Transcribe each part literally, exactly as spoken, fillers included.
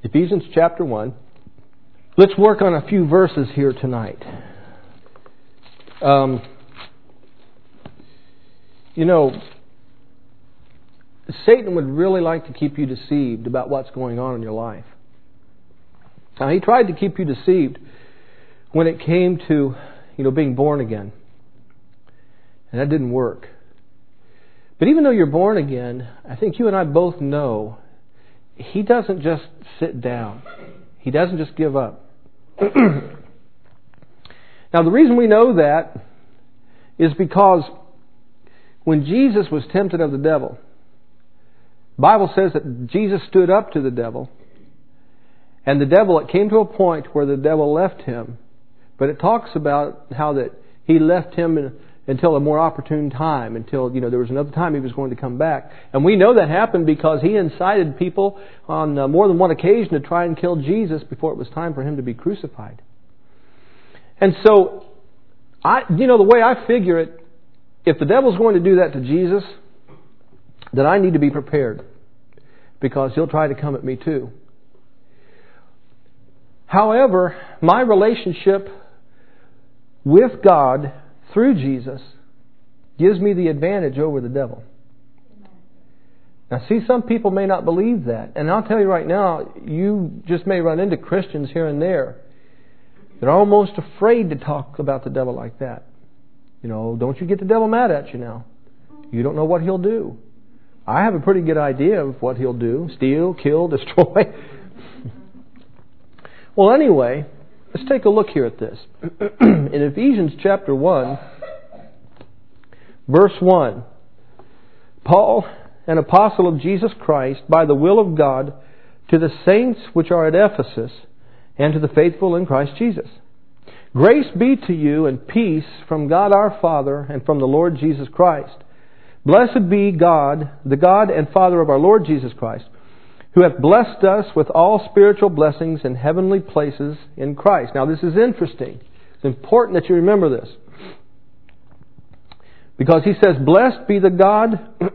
Ephesians chapter one. Let's work on a few verses here tonight. Um, you know, Satan would really like to keep you deceived about what's going on in your life. Now, he tried to keep you deceived when it came to, you know, being born again. And that didn't work. But even though you're born again, I think you and I both know he doesn't just sit down. He doesn't just give up. Now, the reason we know that is because when Jesus was tempted of the devil, the Bible says that Jesus stood up to the devil, and the devil, it came to a point where the devil left him. But it talks about how that he left him in, until a more opportune time, until, you know, there was another time he was going to come back. And we know that happened because he incited people on uh, more than one occasion to try and kill Jesus before it was time for him to be crucified. And so, I, you know, the way I figure it, if the devil's going to do that to Jesus, then I need to be prepared, because he'll try to come at me too. However, my relationship with God through Jesus gives me the advantage over the devil. Now, see, some people may not believe that. And I'll tell you right now, you just may run into Christians here and there that are almost afraid to talk about the devil like that. You know, don't you get the devil mad at you now. You don't know what he'll do. I have a pretty good idea of what he'll do. Steal, kill, destroy. Well, anyway, let's take a look here at this. In Ephesians chapter one, verse one, Paul, an apostle of Jesus Christ, by the will of God, to the saints which are at Ephesus, and to the faithful in Christ Jesus. Grace be to you and peace from God our Father and from the Lord Jesus Christ. Blessed be God, the God and Father of our Lord Jesus Christ, who hath blessed us with all spiritual blessings in heavenly places in Christ. Now, this is interesting. It's important that you remember this. Because he says, blessed be the God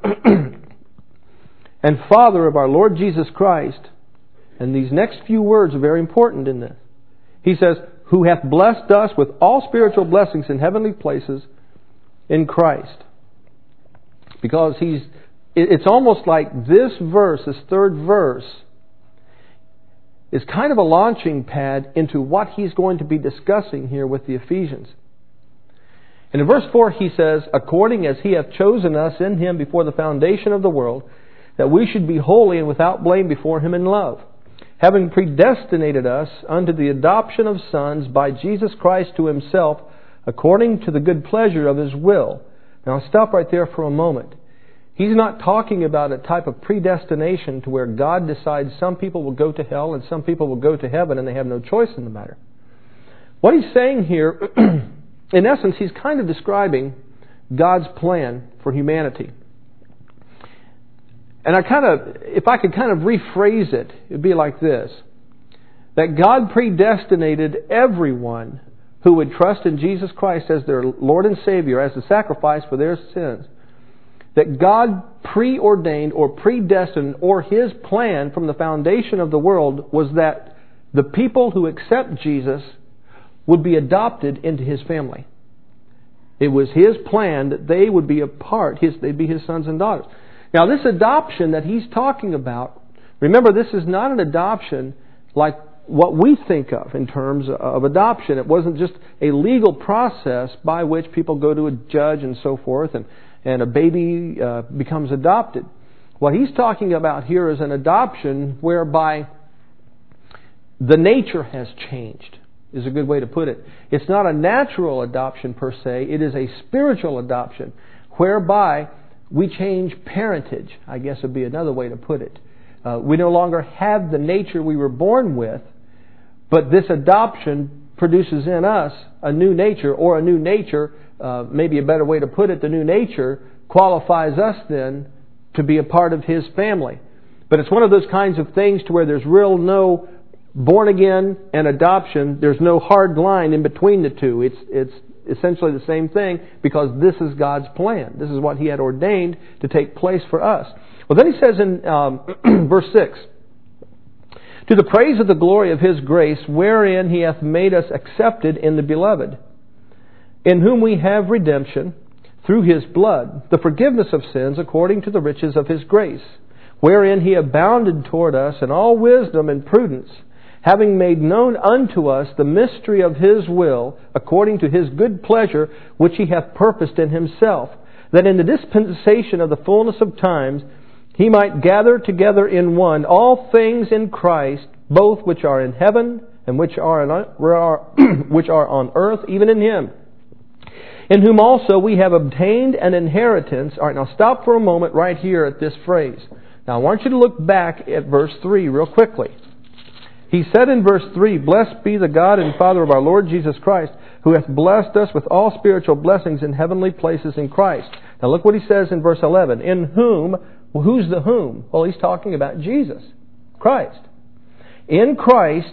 and Father of our Lord Jesus Christ. And these next few words are very important in this. He says, who hath blessed us with all spiritual blessings in heavenly places in Christ. Because he's, it's almost like this verse, this third verse, is kind of a launching pad into what he's going to be discussing here with the Ephesians. And in verse four he says, according as he hath chosen us in him before the foundation of the world, that we should be holy and without blame before him in love, having predestinated us unto the adoption of sons by Jesus Christ to himself, according to the good pleasure of his will. Now I'll stop right there for a moment. He's not talking about a type of predestination to where God decides some people will go to hell and some people will go to heaven and they have no choice in the matter. What he's saying here, in essence, he's kind of describing God's plan for humanity. And I kind of, if I could kind of rephrase it, it would be like this. That God predestinated everyone who would trust in Jesus Christ as their Lord and Savior, as the sacrifice for their sins. That God preordained or predestined, or His plan from the foundation of the world, was that the people who accept Jesus would be adopted into His family. It was His plan that they would be a part, his, they'd be His sons and daughters. Now, this adoption that He's talking about, remember, this is not an adoption like what we think of in terms of adoption. It wasn't just a legal process by which people go to a judge and so forth, and, and a baby uh, becomes adopted. What He's talking about here is an adoption whereby the nature has changed, is a good way to put it. It's not a natural adoption per se. It is a spiritual adoption whereby we change parentage, I guess would be another way to put it. Uh, we no longer have the nature we were born with, but this adoption produces in us a new nature, or a new nature, uh, maybe a better way to put it, the new nature qualifies us then to be a part of His family. But it's one of those kinds of things to where there's real no born again and adoption. There's no hard line in between the two. It's it's essentially the same thing, because this is God's plan. This is what He had ordained to take place for us. Well, then He says in um, verse six, To the praise of the glory of His grace, wherein He hath made us accepted in the Beloved, in whom we have redemption, through His blood, the forgiveness of sins according to the riches of His grace, wherein He abounded toward us in all wisdom and prudence, having made known unto us the mystery of His will, according to His good pleasure, which He hath purposed in Himself, that in the dispensation of the fullness of times He might gather together in one all things in Christ, both which are in heaven and which are, in, which are on earth, even in Him, in whom also we have obtained an inheritance. All right, now stop for a moment right here at this phrase. Now I want you to look back at verse three real quickly. He said in verse three, "Blessed be the God and Father of our Lord Jesus Christ, who hath blessed us with all spiritual blessings in heavenly places in Christ." Now look what he says in verse eleven. In whom, well, who's the whom? Well, he's talking about Jesus, Christ. In Christ,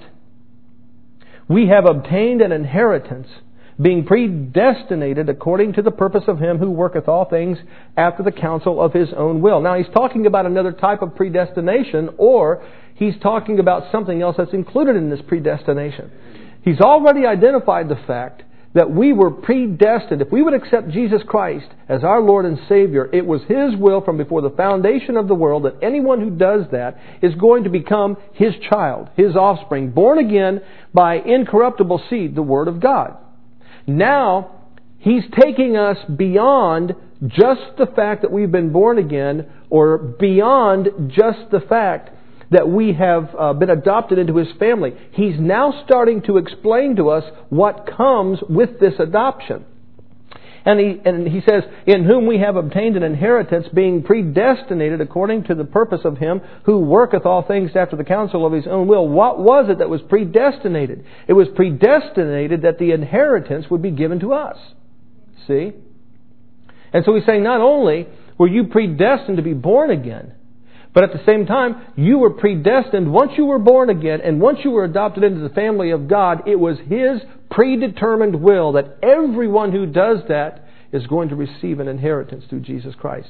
we have obtained an inheritance, being predestinated according to the purpose of Him who worketh all things after the counsel of His own will. Now he's talking about another type of predestination, or he's talking about something else that's included in this predestination. He's already identified the fact that we were predestined. If we would accept Jesus Christ as our Lord and Savior, it was His will from before the foundation of the world that anyone who does that is going to become His child, His offspring, born again by incorruptible seed, the Word of God. Now, He's taking us beyond just the fact that we've been born again, or beyond just the fact that we have uh, been adopted into His family. He's now starting to explain to us what comes with this adoption. And he, and he says, in whom we have obtained an inheritance, being predestinated according to the purpose of Him who worketh all things after the counsel of His own will. What was it that was predestinated? It was predestinated that the inheritance would be given to us. See? And so he's saying, not only were you predestined to be born again, but at the same time, you were predestined, once you were born again, and once you were adopted into the family of God, it was His predetermined will that everyone who does that is going to receive an inheritance through Jesus Christ.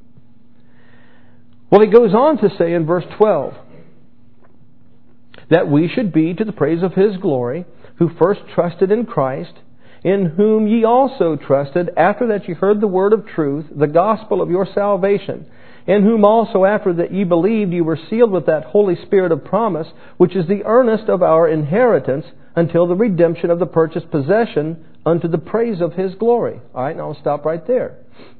Well, he goes on to say in verse twelve, that we should be to the praise of His glory, who first trusted in Christ, in whom ye also trusted, after that ye heard the word of truth, the gospel of your salvation, in whom also after that ye believed ye were sealed with that Holy Spirit of promise, which is the earnest of our inheritance, until the redemption of the purchased possession unto the praise of His glory. All right, now I'll stop right there.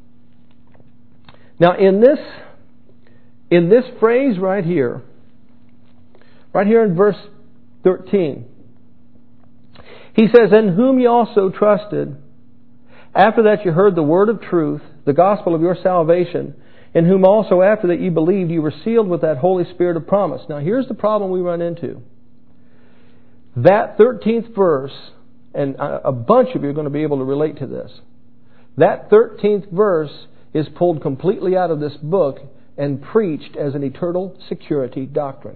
Now in this, in this phrase right here, right here in verse thirteen, he says, in whom ye also trusted, after that you heard the word of truth, the gospel of your salvation, in whom also after that ye believed you were sealed with that Holy Spirit of promise. Now here's the problem we run into. That thirteenth verse, and a bunch of you are going to be able to relate to this, that thirteenth verse is pulled completely out of this book and preached as an eternal security doctrine.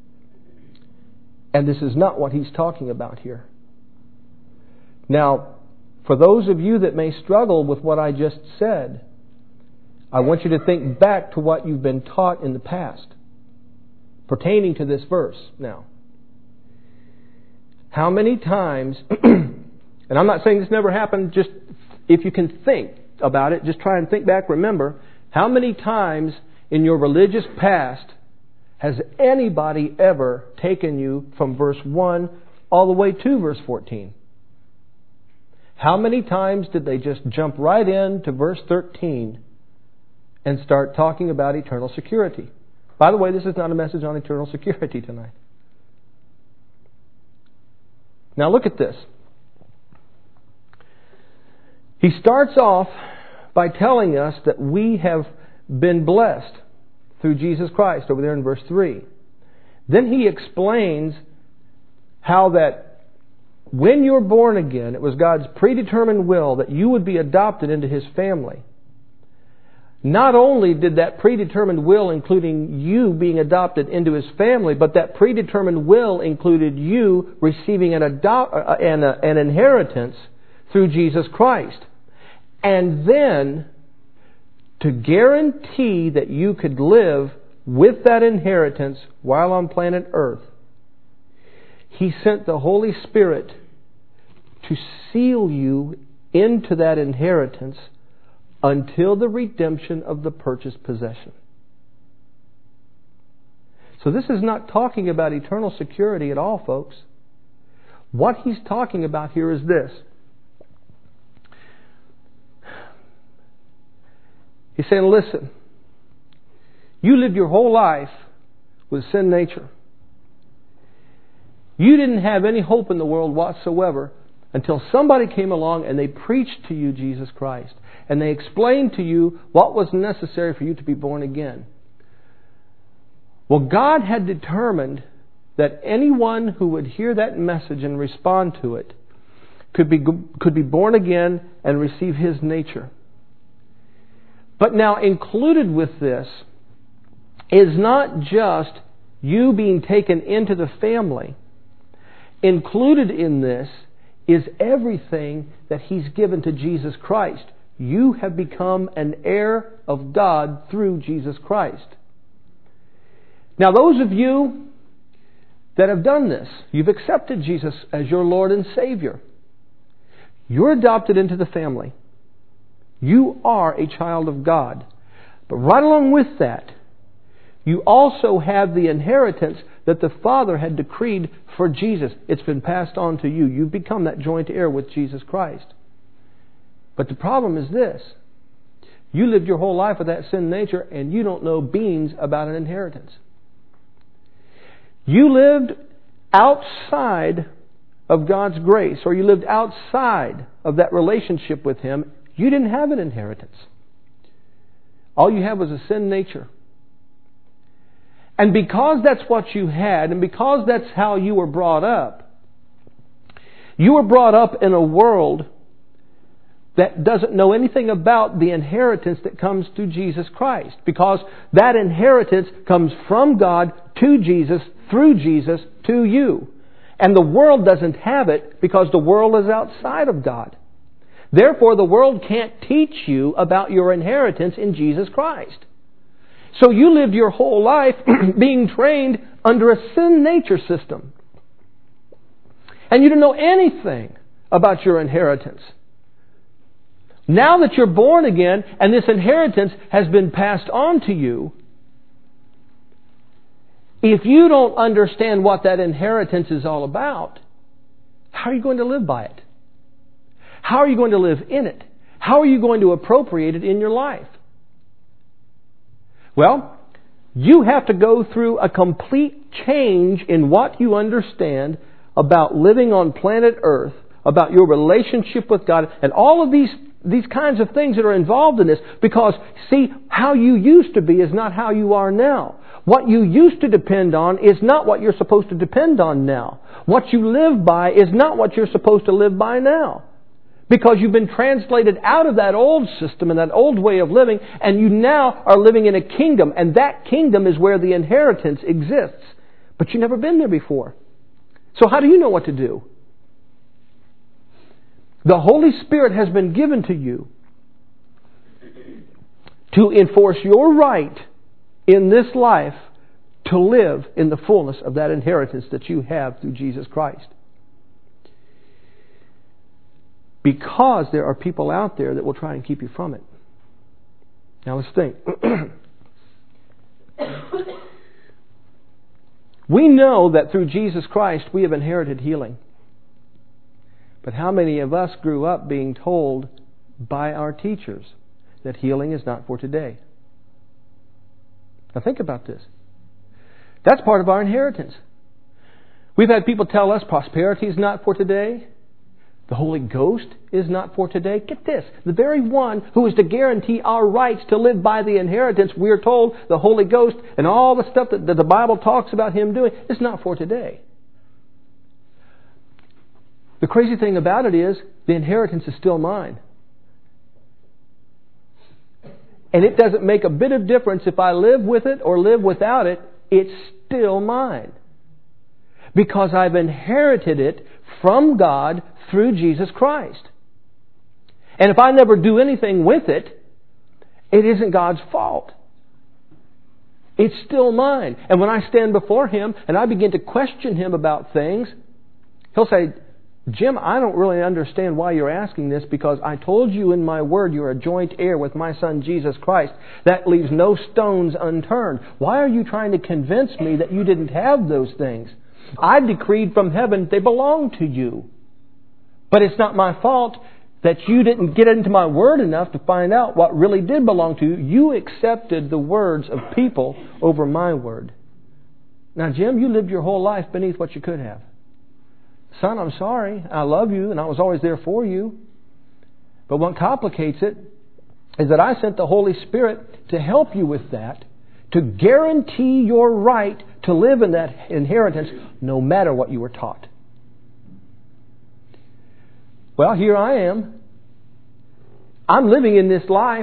And this is not what he's talking about here. Now, for those of you that may struggle with what I just said, I want you to think back to what you've been taught in the past pertaining to this verse. Now, how many times, and I'm not saying this never happened, just if you can think about it, just try and think back, remember, how many times in your religious past has anybody ever taken you from verse one all the way to verse fourteen? How many times did they just jump right into verse thirteen and start talking about eternal security? By the way, this is not a message on eternal security tonight. Now look at this. He starts off by telling us that we have been blessed through Jesus Christ over there in verse three. Then he explains how that when you're born again, it was God's predetermined will that you would be adopted into His family. Not only did that predetermined will including you being adopted into His family, but that predetermined will included you receiving an, ado- an, an inheritance through Jesus Christ. And then, to guarantee that you could live with that inheritance while on planet Earth, He sent the Holy Spirit to seal you into that inheritance until the redemption of the purchased possession. So this is not talking about eternal security at all, folks. What he's talking about here is this. He's saying, listen, you lived your whole life with sin nature. You didn't have any hope in the world whatsoever until somebody came along and they preached to you Jesus Christ. And they explained to you what was necessary for you to be born again. Well, God had determined that anyone who would hear that message and respond to it could be, could be born again and receive His nature. But now included with this is not just you being taken into the family. Included in this is everything that He's given to Jesus Christ. You have become an heir of God through Jesus Christ. Now those of you that have done this, you've accepted Jesus as your Lord and Savior. You're adopted into the family. You are a child of God. But right along with that, you also have the inheritance that the Father had decreed for Jesus. It's been passed on to you. You've become that joint heir with Jesus Christ. But the problem is this. You lived your whole life with that sin nature and you don't know beans about an inheritance. You lived outside of God's grace, or you lived outside of that relationship with Him. You didn't have an inheritance. All you had was a sin nature. And because that's what you had, and because that's how you were brought up, you were brought up in a world that doesn't know anything about the inheritance that comes through Jesus Christ. Because that inheritance comes from God to Jesus, through Jesus, to you. And the world doesn't have it because the world is outside of God. Therefore, the world can't teach you about your inheritance in Jesus Christ. So you lived your whole life being trained under a sin nature system. And you didn't know anything about your inheritance. Now that you're born again and this inheritance has been passed on to you, if you don't understand what that inheritance is all about, how are you going to live by it? How are you going to live in it? How are you going to appropriate it in your life? Well, you have to go through a complete change in what you understand about living on planet Earth, about your relationship with God, and all of these these kinds of things that are involved in this. Because, see, how you used to be is not how you are now. What you used to depend on is not what you're supposed to depend on now. What you live by is not what you're supposed to live by now. Because you've been translated out of that old system and that old way of living, and you now are living in a kingdom, and that kingdom is where the inheritance exists. But you've never been there before. So how do you know what to do? The Holy Spirit has been given to you to enforce your right in this life to live in the fullness of that inheritance that you have through Jesus Christ. Because there are people out there that will try and keep you from it. Now let's think. We know that through Jesus Christ we have inherited healing. But how many of us grew up being told by our teachers that healing is not for today? Now think about this. That's part of our inheritance. We've had people tell us prosperity is not for today. The Holy Ghost is not for today. Get this. The very one who is to guarantee our rights to live by the inheritance, we're told the Holy Ghost and all the stuff that, that the Bible talks about Him doing is not for today. The crazy thing about it is the inheritance is still mine. And it doesn't make a bit of difference if I live with it or live without it. It's still mine. Because I've inherited it from God through Jesus Christ. And if I never do anything with it, it isn't God's fault. It's still mine. And when I stand before Him and I begin to question Him about things, He'll say, Jim, I don't really understand why you're asking this, because I told you in my word you're a joint heir with my Son Jesus Christ. That leaves no stones unturned. Why are you trying to convince me that you didn't have those things? I decreed from heaven they belong to you. But it's not my fault that you didn't get into my word enough to find out what really did belong to you. You accepted the words of people over my word. Now, Jim, you lived your whole life beneath what you could have. Son, I'm sorry. I love you, and I was always there for you. But what complicates it is that I sent the Holy Spirit to help you with that, to guarantee your right to live in that inheritance no matter what you were taught. Well, here I am. I'm living in this life.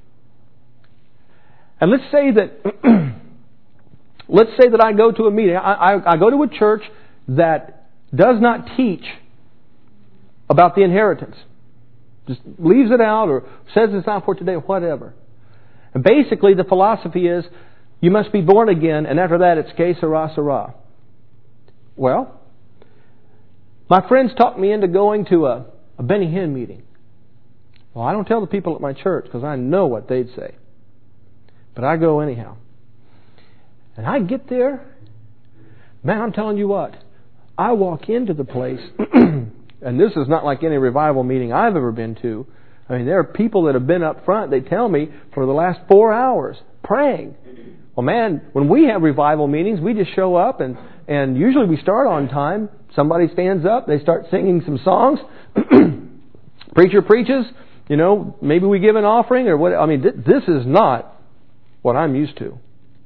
And let's say that let's say that I go to a meeting. I, I, I go to a church that does not teach about the inheritance. Just leaves it out or says it's not for today or whatever. And basically the philosophy is you must be born again, and after that it's que sera, sera. Well, my friends talked me into going to a A Benny Hinn meeting. Well, I don't tell the people at my church because I know what they'd say. But I go anyhow. And I get there. Man, I'm telling you what. I walk into the place, and this is not like any revival meeting I've ever been to. I mean, there are people that have been up front, they tell me, for the last four hours praying. Well, man, when we have revival meetings, we just show up, and, and usually we start on time. Somebody stands up, they start singing some songs. Preacher preaches, you know, maybe we give an offering or what. I mean, th- this is not what I'm used to.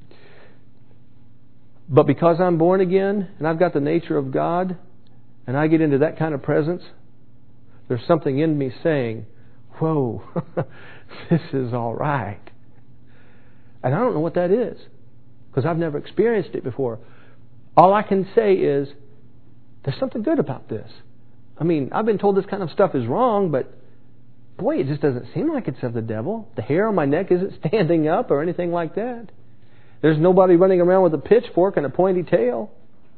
But because I'm born again and I've got the nature of God and I get into that kind of presence, there's something in me saying, whoa, this is all right. And I don't know what that is because I've never experienced it before. All I can say is, there's something good about this. I mean, I've been told this kind of stuff is wrong, but boy, it just doesn't seem like it's of the devil. The hair on my neck isn't standing up or anything like that. There's nobody running around with a pitchfork and a pointy tail.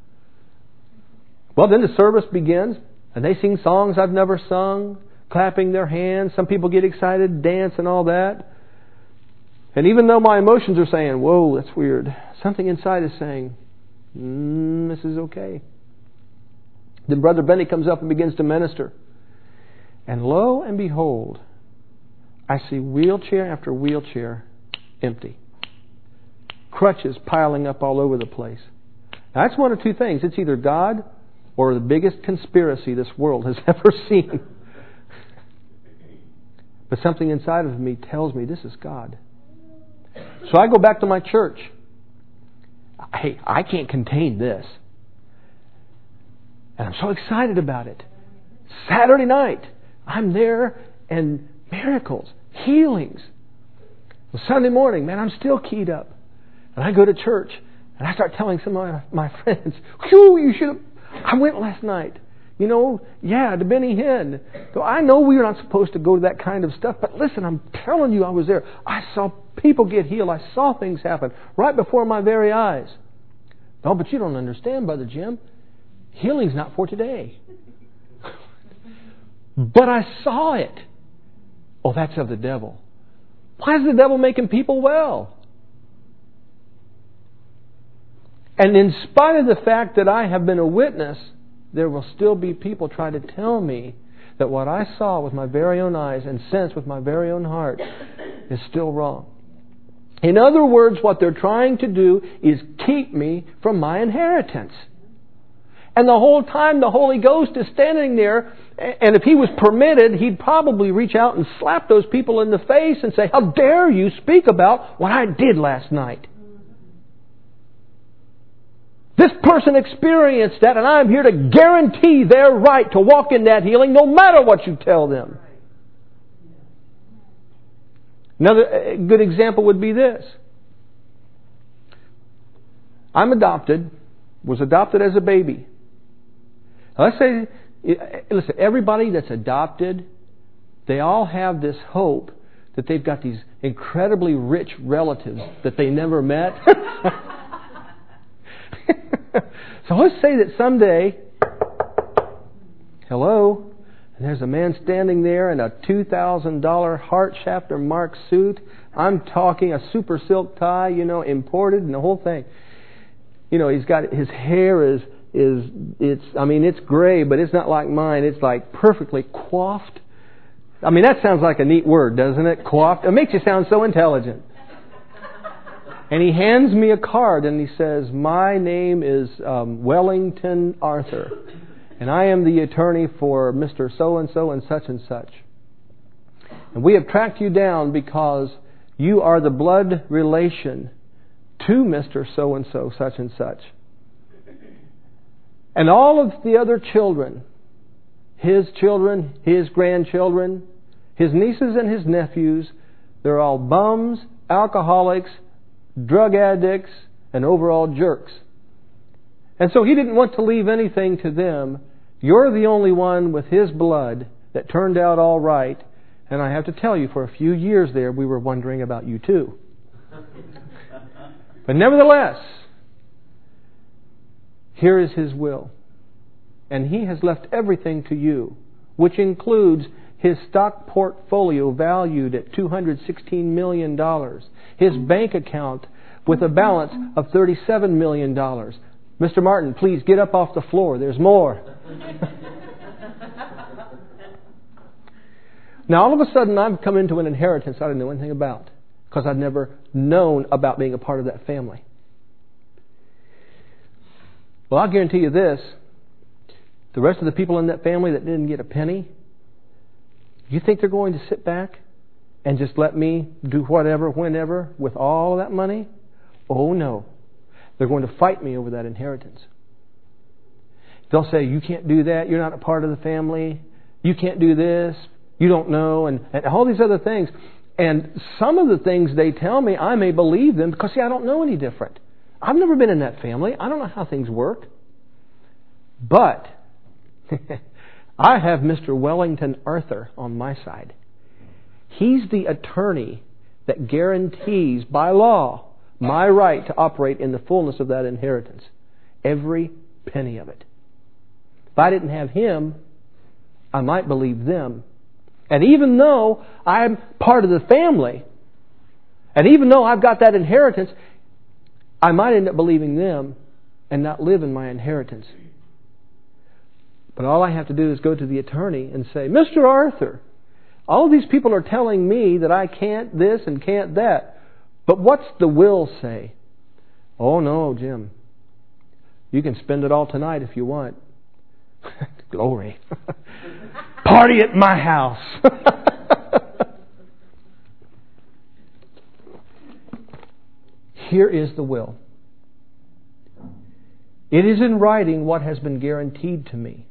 Well, then the service begins, and they sing songs I've never sung, clapping their hands. Some people get excited, dance and all that. And even though my emotions are saying, whoa, that's weird, something inside is saying, mm, this is okay. Then Brother Benny comes up and begins to minister. And lo and behold, I see wheelchair after wheelchair empty. Crutches piling up all over the place. Now, that's one of two things. It's either God or the biggest conspiracy this world has ever seen. But something inside of me tells me this is God. So I go back to my church. Hey, I can't contain this. And I'm so excited about it. Saturday night, I'm there, and miracles, healings. Well, Sunday morning, man, I'm still keyed up. And I go to church, and I start telling some of my, my friends, whew, you should have, I went last night. You know, yeah, to Benny Hinn. So I know we're not supposed to go to that kind of stuff, but listen, I'm telling you, I was there. I saw people get healed. I saw things happen right before my very eyes. No, but you don't understand, Brother Jim. Healing's not for today. But I saw it. Oh, that's of the devil. Why is the devil making people well? And in spite of the fact that I have been a witness, there will still be people trying to tell me that what I saw with my very own eyes and sensed with my very own heart is still wrong. In other words, what they're trying to do is keep me from my inheritance. And the whole time the Holy Ghost is standing there, and if He was permitted, He'd probably reach out and slap those people in the face and say, how dare you speak about what I did last night? This person experienced that, and I'm here to guarantee their right to walk in that healing no matter what you tell them. Another good example would be this. I'm adopted, was adopted as a baby. Now let's say, listen, everybody that's adopted, they all have this hope that they've got these incredibly rich relatives that they never met. So let's say that someday, hello, and there's a man standing there in a two thousand dollars Hart Schaffner Mark suit. I'm talking a super silk tie, you know, imported and the whole thing. You know, he's got, his hair is, is it's, I mean, it's gray, but it's not like mine. It's like perfectly coiffed. I mean, that sounds like a neat word, doesn't it? Coiffed. It makes you sound so intelligent. And he hands me a card and he says, my name is um, Wellington Arthur. And I am the attorney for Mister So-and-so and such and such. And we have tracked you down because you are the blood relation to Mister So-and-so, such and such. And all of the other children, his children, his grandchildren, his nieces and his nephews, they're all bums, alcoholics, drug addicts, and overall jerks. And so he didn't want to leave anything to them. You're the only one with his blood that turned out all right. And I have to tell you, for a few years there, we were wondering about you too. But nevertheless, here is his will. And he has left everything to you, which includes his stock portfolio valued at two hundred sixteen million dollars, his bank account with a balance of thirty-seven million dollars. Mister Martin, please get up off the floor. There's more. Now, all of a sudden, I've come into an inheritance I didn't know anything about because I'd never known about being a part of that family. Well, I'll guarantee you this. The rest of the people in that family that didn't get a penny, you think they're going to sit back and just let me do whatever, whenever, with all of that money? Oh, no. They're going to fight me over that inheritance. They'll say, you can't do that. You're not a part of the family. You can't do this. You don't know. And, and all these other things. And some of the things they tell me, I may believe them because, see, I don't know any different. I've never been in that family. I don't know how things work. But I have Mister Wellington Arthur on my side. He's the attorney that guarantees by law my right to operate in the fullness of that inheritance. Every penny of it. If I didn't have him, I might believe them. And even though I'm part of the family, and even though I've got that inheritance, I might end up believing them and not live in my inheritance. But all I have to do is go to the attorney and say, Mister Arthur, all these people are telling me that I can't this and can't that. But what's the will say? Oh no, Jim. You can spend it all tonight if you want. Glory. Party at my house. Here is the will. It is in writing what has been guaranteed to me.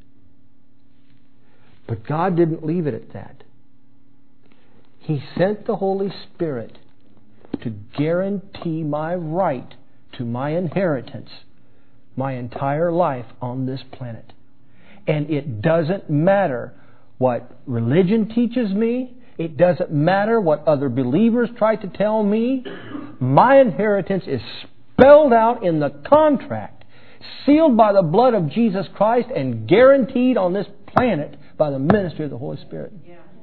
But God didn't leave it at that. He sent the Holy Spirit to guarantee my right to my inheritance my entire life on this planet. And it doesn't matter what religion teaches me. It doesn't matter what other believers try to tell me. My inheritance is spelled out in the contract, sealed by the blood of Jesus Christ, and guaranteed on this planet by the ministry of the Holy Spirit.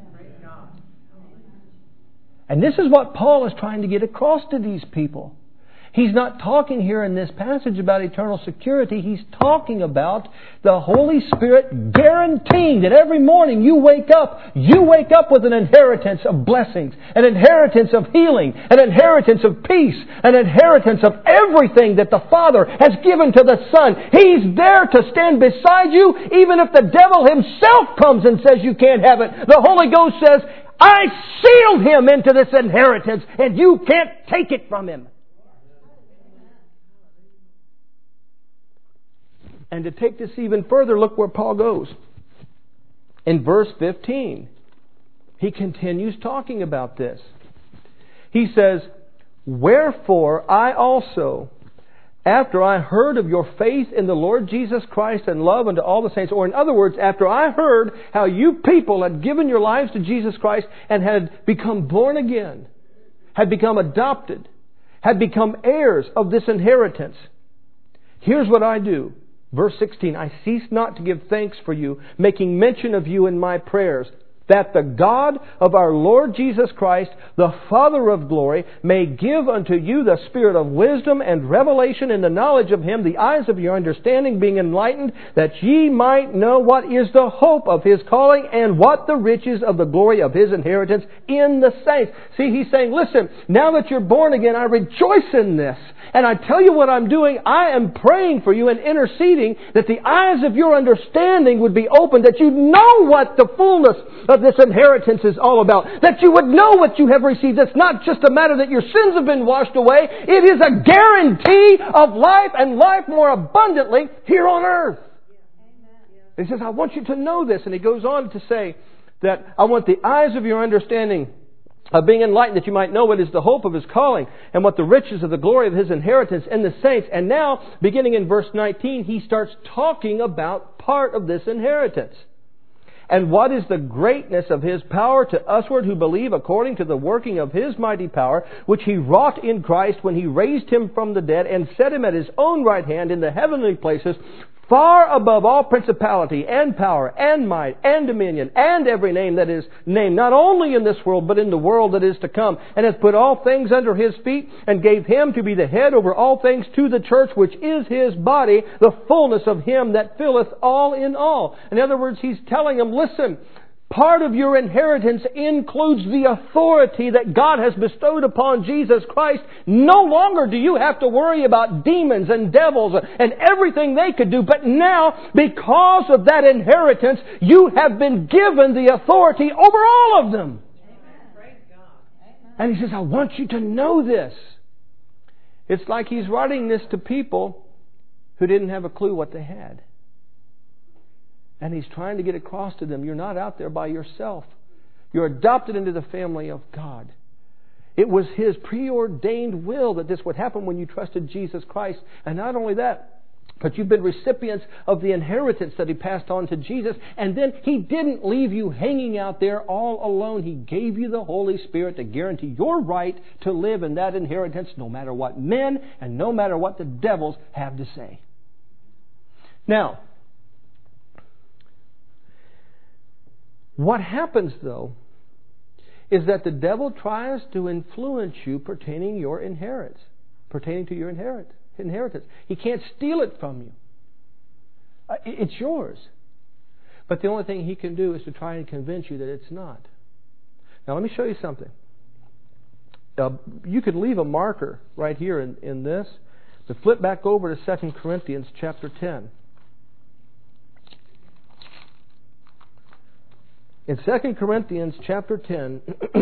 And this is what Paul is trying to get across to these people. He's not talking here in this passage about eternal security. He's talking about the Holy Spirit guaranteeing that every morning you wake up, you wake up with an inheritance of blessings, an inheritance of healing, an inheritance of peace, an inheritance of everything that the Father has given to the Son. He's there to stand beside you, even if the devil himself comes and says you can't have it. The Holy Ghost says, I sealed him into this inheritance, and you can't take it from him. And to take this even further, look where Paul goes. In verse fifteen, he continues talking about this. He says, Wherefore I also, after I heard of your faith in the Lord Jesus Christ and love unto all the saints, or in other words, after I heard how you people had given your lives to Jesus Christ and had become born again, had become adopted, had become heirs of this inheritance. Here's what I do. Verse sixteen, I cease not to give thanks for you, making mention of you in my prayers, that the God of our Lord Jesus Christ, the Father of glory, may give unto you the spirit of wisdom and revelation in the knowledge of Him, the eyes of your understanding being enlightened, that ye might know what is the hope of His calling and what the riches of the glory of His inheritance in the saints. See, He's saying, listen, now that you're born again, I rejoice in this. And I tell you what I'm doing. I am praying for you and interceding that the eyes of your understanding would be opened, that you know what the fullness of this inheritance is all about. That you would know what you have received. It's not just a matter that your sins have been washed away. It is a guarantee of life and life more abundantly here on earth. He says, I want you to know this. And he goes on to say that I want the eyes of your understanding of being enlightened, that you might know what is the hope of His calling and what the riches of the glory of His inheritance in the saints. And now, beginning in verse nineteen, he starts talking about part of this inheritance. And what is the greatness of His power to usward who believe, according to the working of His mighty power, which He wrought in Christ when He raised Him from the dead and set Him at His own right hand in the heavenly places, far above all principality and power and might and dominion and every name that is named, not only in this world but in the world that is to come, and has put all things under His feet, and gave Him to be the head over all things to the church, which is His body, the fullness of Him that filleth all in all. In other words, He's telling them, listen, part of your inheritance includes the authority that God has bestowed upon Jesus Christ. No longer do you have to worry about demons and devils and everything they could do. But now, because of that inheritance, you have been given the authority over all of them. And he says, I want you to know this. It's like he's writing this to people who didn't have a clue what they had. And he's trying to get across to them, you're not out there by yourself. You're adopted into the family of God. It was His preordained will that this would happen when you trusted Jesus Christ. And not only that, but you've been recipients of the inheritance that He passed on to Jesus. And then He didn't leave you hanging out there all alone. He gave you the Holy Spirit to guarantee your right to live in that inheritance, no matter what men and no matter what the devils have to say. Now, what happens, though, is that the devil tries to influence you pertaining your inheritance, pertaining to your inherit, inheritance. He can't steal it from you. It's yours. But the only thing he can do is to try and convince you that it's not. Now, let me show you something. Uh, you could leave a marker right here in, in this, but flip back over to Second Corinthians chapter ten. In Second Corinthians chapter ten,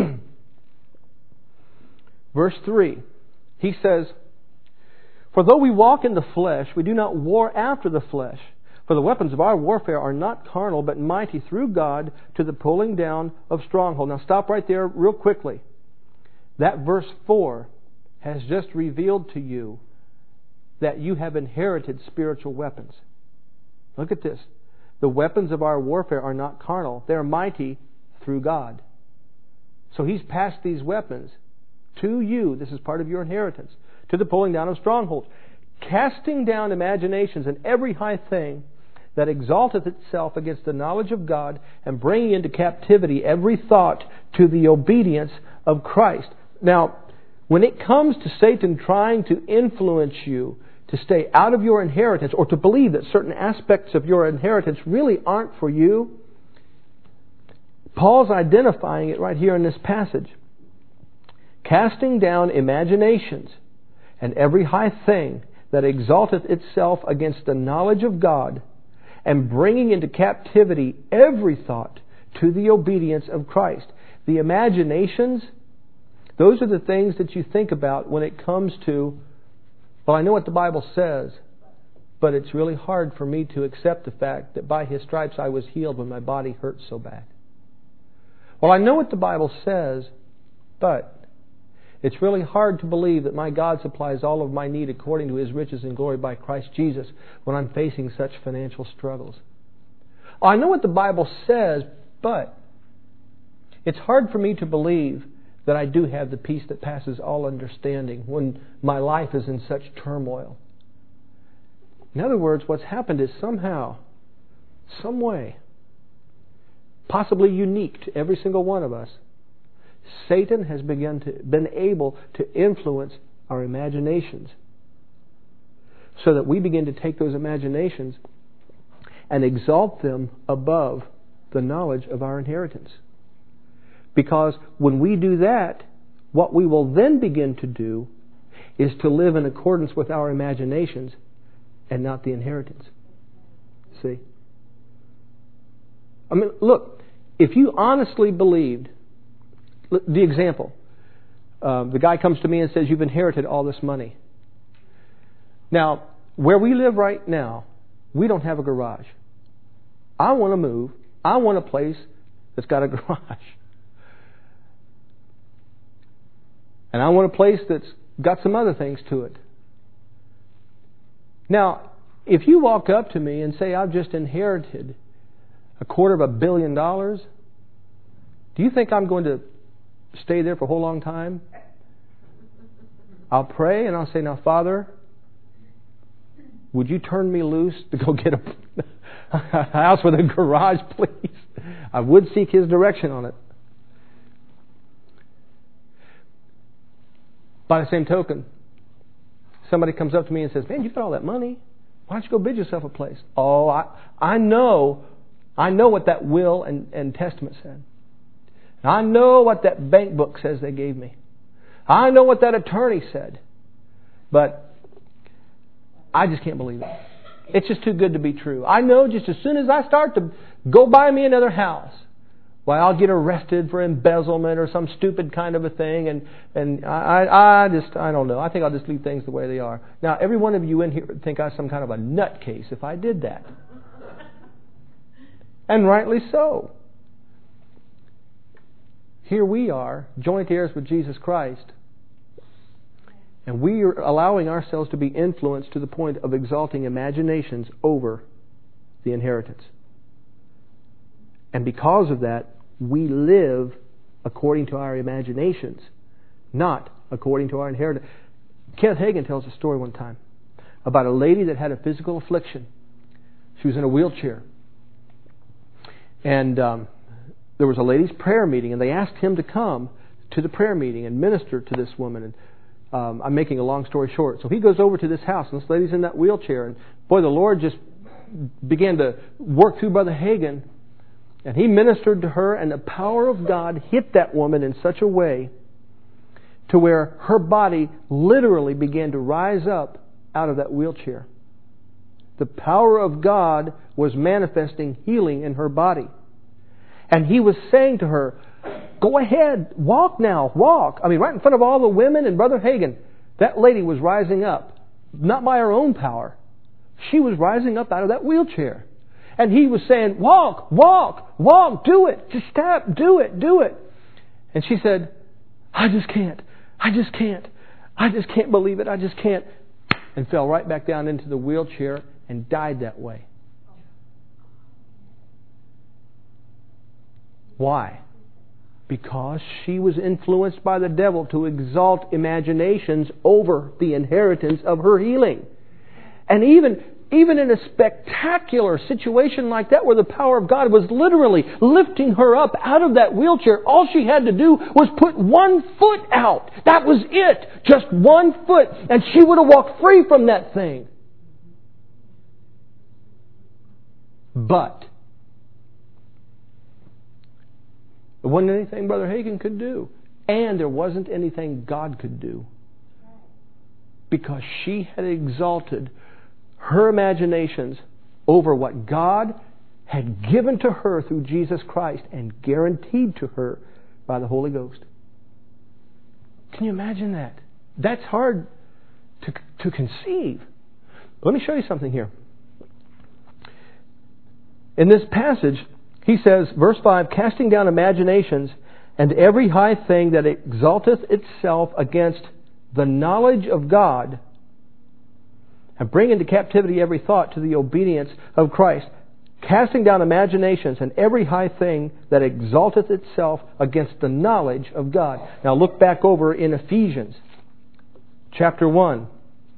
verse three, he says, For though we walk in the flesh, we do not war after the flesh. For the weapons of our warfare are not carnal, but mighty through God to the pulling down of strongholds. Now stop right there real quickly. That verse four has just revealed to you that you have inherited spiritual weapons. Look at this. The weapons of our warfare are not carnal. They're mighty through God. So He's passed these weapons to you. This is part of your inheritance. To the pulling down of strongholds. Casting down imaginations and every high thing that exalteth itself against the knowledge of God, and bringing into captivity every thought to the obedience of Christ. Now, when it comes to Satan trying to influence you to stay out of your inheritance, or to believe that certain aspects of your inheritance really aren't for you, Paul's identifying it right here in this passage. Casting down imaginations and every high thing that exalteth itself against the knowledge of God, and bringing into captivity every thought to the obedience of Christ. The imaginations, those are the things that you think about when it comes to, well, I know what the Bible says, but it's really hard for me to accept the fact that by His stripes I was healed when my body hurt so bad. Well, I know what the Bible says, but it's really hard to believe that my God supplies all of my need according to His riches and glory by Christ Jesus when I'm facing such financial struggles. I know what the Bible says, but it's hard for me to believe that I do have the peace that passes all understanding when my life is in such turmoil. In other words, what's happened is somehow, some way, possibly unique to every single one of us, Satan has begun to been able to influence our imaginations, so that we begin to take those imaginations and exalt them above the knowledge of our inheritance. Because when we do that, what we will then begin to do is to live in accordance with our imaginations and not the inheritance. See? I mean, look, if you honestly believed, the example, uh, the guy comes to me and says, you've inherited all this money. Now, where we live right now, we don't have a garage. I want to move. I want a place that's got a garage. And I want a place that's got some other things to it. Now, if you walk up to me and say, I've just inherited a quarter of a billion dollars, do you think I'm going to stay there for a whole long time? I'll pray and I'll say, now, Father, would you turn me loose to go get a, a house with a garage, please? I would seek His direction on it. By the same token, somebody comes up to me and says, man, you've got all that money. Why don't you go bid yourself a place? Oh, I, I know, I know what that will and, and testament said. I know what that bank book says they gave me. I know what that attorney said. But I just can't believe it. It's just too good to be true. I know just as soon as I start to go buy me another house, well, I'll get arrested for embezzlement or some stupid kind of a thing, and and I I just I don't know. I think I'll just leave things the way they are. Now, every one of you in here would think I was some kind of a nutcase if I did that, and rightly so. Here we are, joint heirs with Jesus Christ, and we are allowing ourselves to be influenced to the point of exalting imaginations over the inheritance. And because of that, we live according to our imaginations, not according to our inheritance. Kenneth Hagin tells a story one time about a lady that had a physical affliction. She was in a wheelchair. And um, there was a ladies' prayer meeting, and they asked him to come to the prayer meeting and minister to this woman. And um, I'm making a long story short. So he goes over to this house, and this lady's in that wheelchair. And boy, the Lord just began to work through Brother Hagin. And he ministered to her, and the power of God hit that woman in such a way to where her body literally began to rise up out of that wheelchair. The power of God was manifesting healing in her body. And he was saying to her, go ahead, walk now, walk. I mean, right in front of all the women and Brother Hagin, that lady was rising up, not by her own power. She was rising up out of that wheelchair. And he was saying, walk, walk, walk, do it. Just step, do it, do it. And she said, I just can't. I just can't. I just can't believe it. I just can't. And fell right back down into the wheelchair and died that way. Why? Because she was influenced by the devil to exalt imaginations over the inheritance of her healing. And even Even in a spectacular situation like that where the power of God was literally lifting her up out of that wheelchair, all she had to do was put one foot out. That was it. Just one foot. And she would have walked free from that thing. But there wasn't anything Brother Hagin could do. And there wasn't anything God could do. Because she had exalted her imaginations over what God had given to her through Jesus Christ and guaranteed to her by the Holy Ghost. Can you imagine that? That's hard to, to conceive. Let me show you something here. In this passage, he says, verse five, casting down imaginations and every high thing that exalteth itself against the knowledge of God, and bring into captivity every thought to the obedience of Christ. casting down imaginations and every high thing that exalteth itself against the knowledge of God. Now look back over in Ephesians chapter one.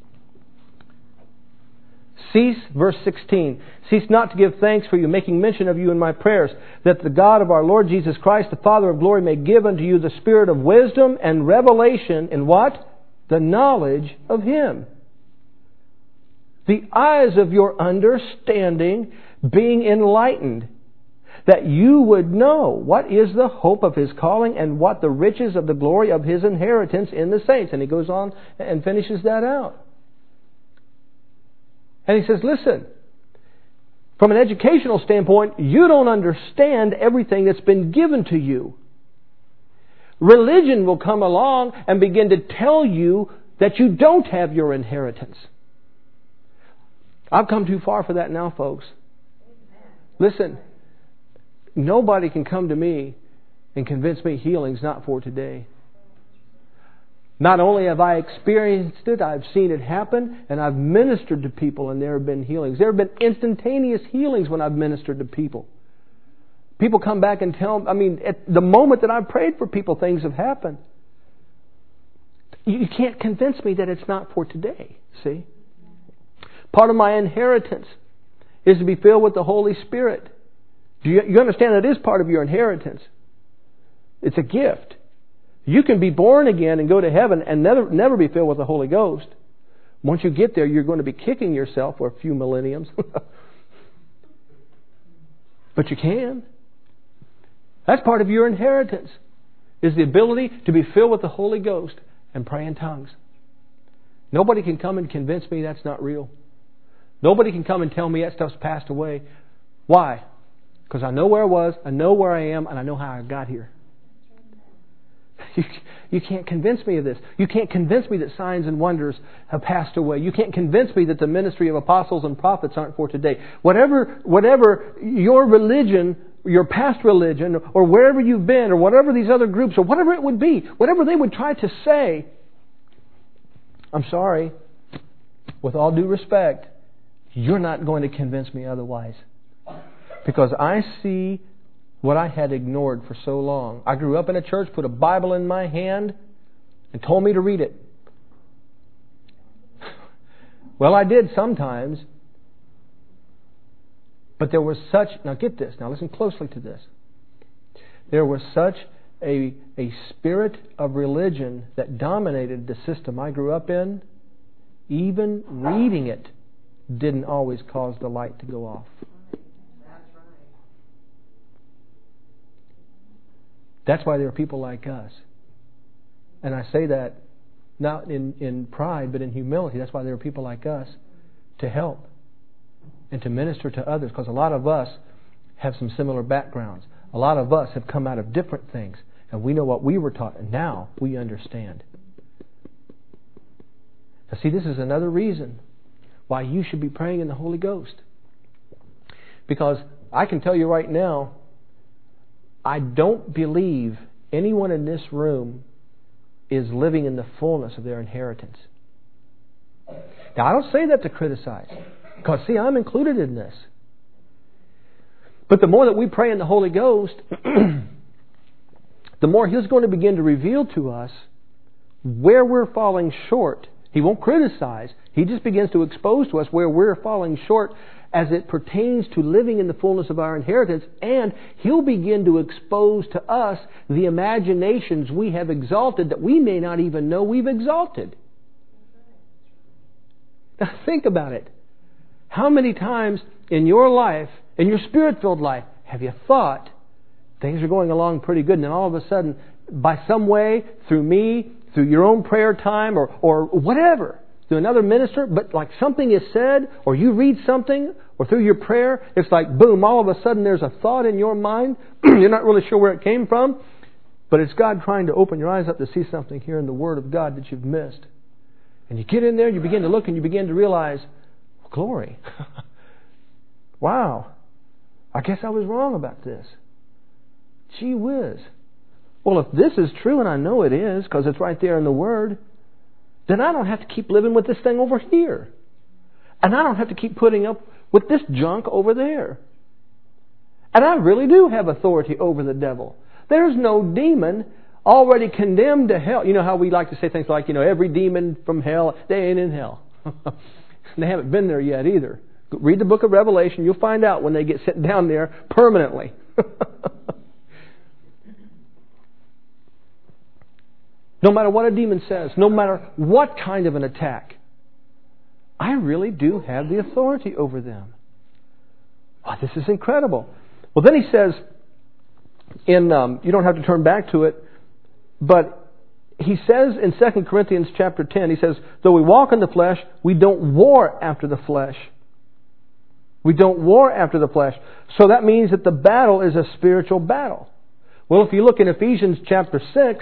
Cease, verse sixteen, cease not to give thanks for you, making mention of you in my prayers, that the God of our Lord Jesus Christ, the Father of glory, may give unto you the spirit of wisdom and revelation in what? The knowledge of Him. The eyes of your understanding being enlightened, that you would know what is the hope of His calling and what the riches of the glory of His inheritance in the saints. And he goes on and finishes that out. And he says, listen, from an educational standpoint, you don't understand everything that's been given to you. Religion will come along and begin to tell you that you don't have your inheritance. I've come too far for that now, folks. Listen, nobody can come to me and convince me healing's not for today. Not only have I experienced it, I've seen it happen, and I've ministered to people and there have been healings. There have been instantaneous healings when I've ministered to people. People come back and tell me, I mean, at the moment that I've prayed for people, things have happened. You can't convince me that it's not for today, see? Part of my inheritance is to be filled with the Holy Spirit. Do you, you understand that is part of your inheritance? It's a gift. You can be born again and go to heaven and never, never be filled with the Holy Ghost. Once you get there, you're going to be kicking yourself for a few millenniums. But you can. That's part of your inheritance, is the ability to be filled with the Holy Ghost and pray in tongues. Nobody can come and convince me that's not real. Nobody can come and tell me that stuff's passed away. Why? Because I know where I was, I know where I am, and I know how I got here. You, you can't convince me of this. You can't convince me that signs and wonders have passed away. You can't convince me that the ministry of apostles and prophets aren't for today. Whatever, whatever your religion, your past religion, or wherever you've been, or whatever these other groups, or whatever it would be, whatever they would try to say, I'm sorry, with all due respect, you're not going to convince me otherwise. Because I see what I had ignored for so long. I grew up in a church, put a Bible in my hand, and told me to read it. Well, I did sometimes. But there was such... Now get this. Now listen closely to this. There was such a, a spirit of religion that dominated the system I grew up in. Even reading it didn't always cause the light to go off. That's why there are people like us. And I say that not in, in pride, but in humility. That's why there are people like us to help and to minister to others. Because a lot of us have some similar backgrounds. A lot of us have come out of different things. And we know what we were taught. And now we understand. Now see, this is another reason why you should be praying in the Holy Ghost. Because I can tell you right now, I don't believe anyone in this room is living in the fullness of their inheritance. Now, I don't say that to criticize, because, see, I'm included in this. But the more that we pray in the Holy Ghost, the more He's going to begin to reveal to us where we're falling short. He won't criticize. He just begins to expose to us where we're falling short as it pertains to living in the fullness of our inheritance, and He'll begin to expose to us the imaginations we have exalted that we may not even know we've exalted. Now think about it. How many times in your life, in your Spirit-filled life, have you thought things are going along pretty good, and then all of a sudden, by some way, through me, through your own prayer time, or, or whatever, through another minister, but like something is said, or you read something, or through your prayer, it's like boom, all of a sudden there's a thought in your mind. You're not really sure where it came from, but it's God trying to open your eyes up to see something here in the Word of God that you've missed. And you get in there, you begin to look, and you begin to realize, glory. Wow. I guess I was wrong about this. Gee whiz. Well, if this is true, and I know it is, because it's right there in the Word, then I don't have to keep living with this thing over here. And I don't have to keep putting up with this junk over there. And I really do have authority over the devil. There's no demon already condemned to hell. You know how we like to say things like, you know, every demon from hell, they ain't in hell. They haven't been there yet either. Read the book of Revelation. You'll find out when they get sent down there permanently. No matter what a demon says, no matter what kind of an attack, I really do have the authority over them. Wow, this is incredible. Well, then he says, in um, you don't have to turn back to it, but he says in Second Corinthians chapter ten, he says, though we walk in the flesh, we don't war after the flesh. We don't war after the flesh. So that means that the battle is a spiritual battle. Well, if you look in Ephesians chapter six,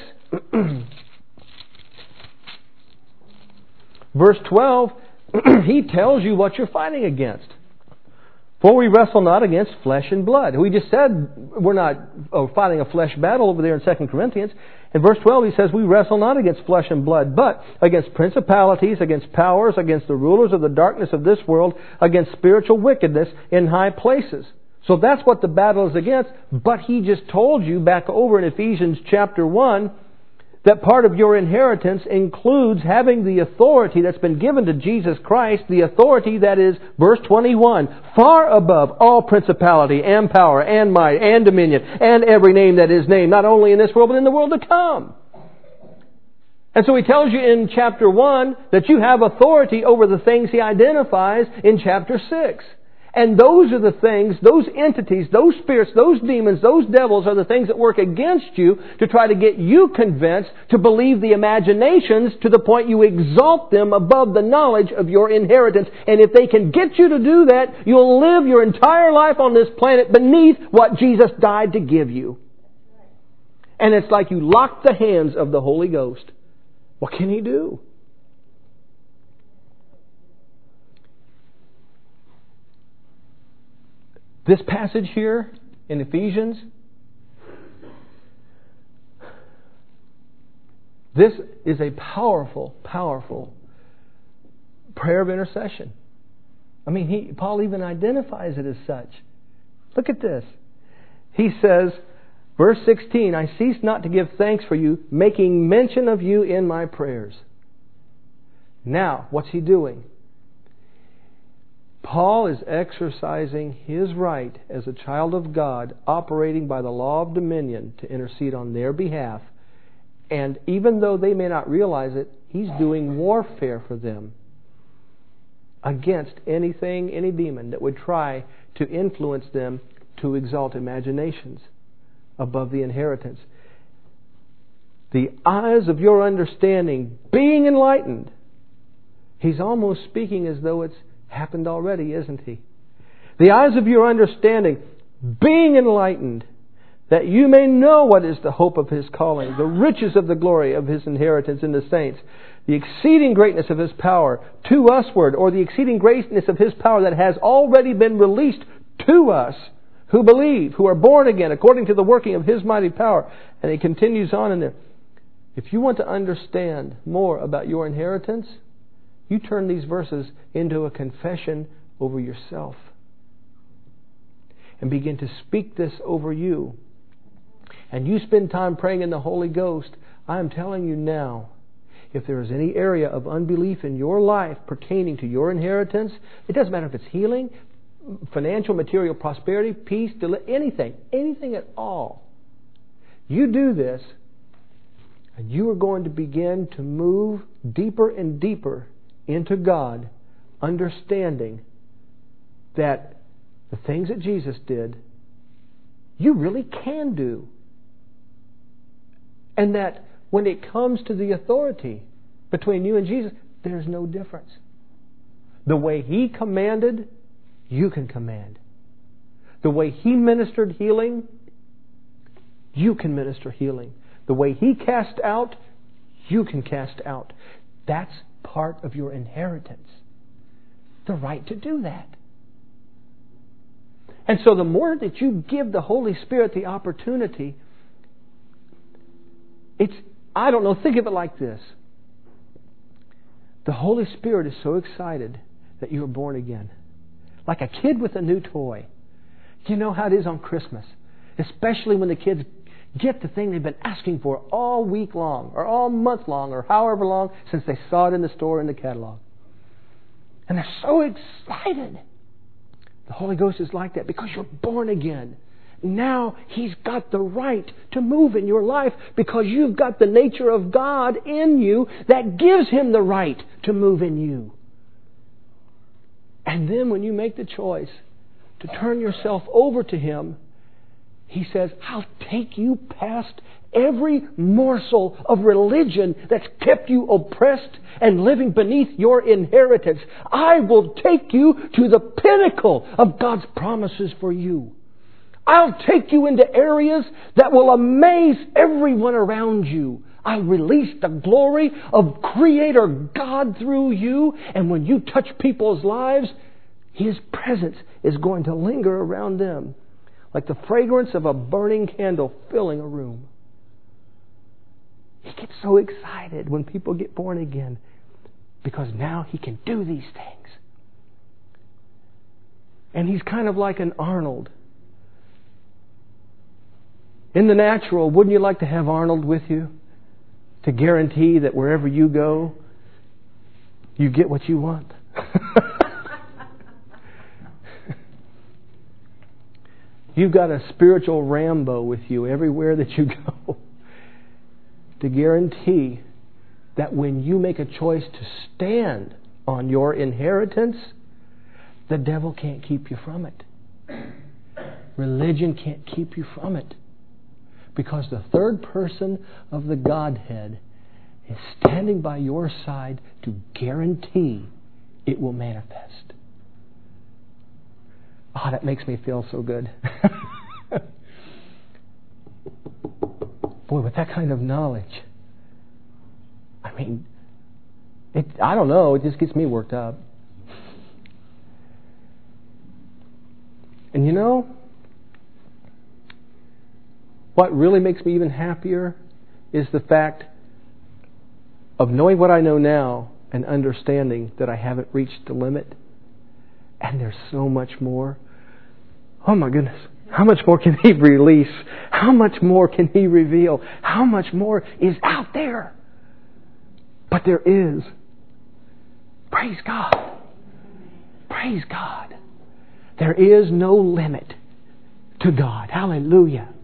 verse twelve, he tells you what you're fighting against. For we wrestle not against flesh and blood. We just said we're not oh, fighting a flesh battle over there in Second Corinthians. In verse twelve he says, we wrestle not against flesh and blood, but against principalities, against powers, against the rulers of the darkness of this world, against spiritual wickedness in high places. So that's what the battle is against. But he just told you back over in Ephesians chapter one that part of your inheritance includes having the authority that's been given to Jesus Christ, the authority that is, verse twenty-one, far above all principality and power and might and dominion and every name that is named, not only in this world but in the world to come. And so he tells you in chapter one that you have authority over the things he identifies in chapter six. And those are the things, those entities, those spirits, those demons, those devils are the things that work against you to try to get you convinced to believe the imaginations to the point you exalt them above the knowledge of your inheritance. And if they can get you to do that, you'll live your entire life on this planet beneath what Jesus died to give you. And it's like you lock the hands of the Holy Ghost. What can He do? This passage here in Ephesians, this is a powerful, powerful prayer of intercession. I mean, he, Paul even identifies it as such. Look at this. He says, verse sixteen, I cease not to give thanks for you, making mention of you in my prayers. Now, what's he doing? Paul is exercising his right as a child of God, operating by the law of dominion to intercede on their behalf. And even though they may not realize it, he's doing warfare for them against anything, any demon that would try to influence them to exalt imaginations above the inheritance. The eyes of your understanding being enlightened. He's almost speaking as though it's happened already, isn't he? The eyes of your understanding being enlightened, that you may know what is the hope of His calling, the riches of the glory of His inheritance in the saints, the exceeding greatness of His power to usward, or the exceeding greatness of His power that has already been released to us who believe, who are born again according to the working of His mighty power. And he continues on in there. If you want to understand more about your inheritance, you turn these verses into a confession over yourself and begin to speak this over you. And you spend time praying in the Holy Ghost. I am telling you now, if there is any area of unbelief in your life pertaining to your inheritance, it doesn't matter if it's healing, financial, material prosperity, peace, anything, anything at all. You do this, and you are going to begin to move deeper and deeper into God, understanding that the things that Jesus did, you really can do. And that when it comes to the authority between you and Jesus, there's no difference. The way He commanded, you can command. The way He ministered healing, you can minister healing. The way He cast out, you can cast out. That's part of your inheritance. The right to do that. And so the more that you give the Holy Spirit the opportunity, it's, I don't know, think of it like this. The Holy Spirit is so excited that you are born again. Like a kid with a new toy. You know how it is on Christmas, especially when the kids get the thing they've been asking for all week long, or all month long, or however long since they saw it in the store in the catalog. And they're so excited. The Holy Ghost is like that because you're born again. Now He's got the right to move in your life because you've got the nature of God in you that gives Him the right to move in you. And then when you make the choice to turn yourself over to Him, He says, I'll take you past every morsel of religion that's kept you oppressed and living beneath your inheritance. I will take you to the pinnacle of God's promises for you. I'll take you into areas that will amaze everyone around you. I'll release the glory of Creator God through you. And when you touch people's lives, His presence is going to linger around them like the fragrance of a burning candle filling a room. He gets so excited when people get born again because now He can do these things. And He's kind of like an Arnold. In the natural, wouldn't you like to have Arnold with you to guarantee that wherever you go, you get what you want? You've got a spiritual Rambo with you everywhere that you go to guarantee that when you make a choice to stand on your inheritance, the devil can't keep you from it. Religion can't keep you from it. Because the third person of the Godhead is standing by your side to guarantee it will manifest. Oh, that makes me feel so good. Boy, with that kind of knowledge, I mean, it, I don't know, it just gets me worked up. And you know, what really makes me even happier is the fact of knowing what I know now and understanding that I haven't reached the limit. And there's so much more. Oh my goodness. How much more can He release? How much more can He reveal? How much more is out there? But there is. Praise God. Praise God. There is no limit to God. Hallelujah.